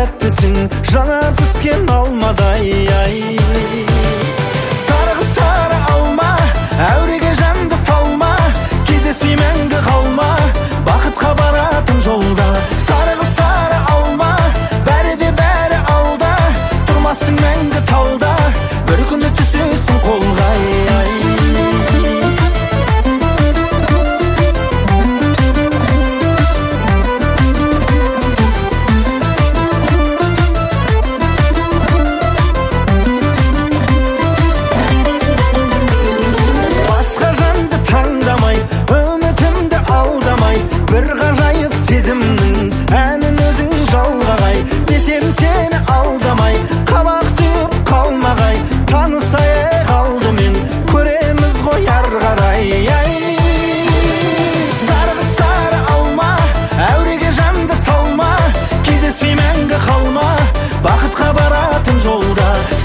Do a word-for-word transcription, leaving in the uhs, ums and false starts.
тәттісің, жаңа түскен алмадай ай. Сарығы сары алма, әуреге жанды салма, кездеспей мәңгі қалма, бақытқа баратын жолда. Сарығы сары алма, бәрі де бәрі алда, тұрмассың мәңгі тауда, бір күні түсесің қолға ай. Бір ғажайып сезімнің әнін өзің жалғағай, десем сені алдамай, қабақ түйіп қалмағай, танысайық алдымен, көреміз ғой ары қарай ай. Сарығы сары алма, әуреге жанды салма, кездеспей мәңгі қалма, бақытқа баратын жолда.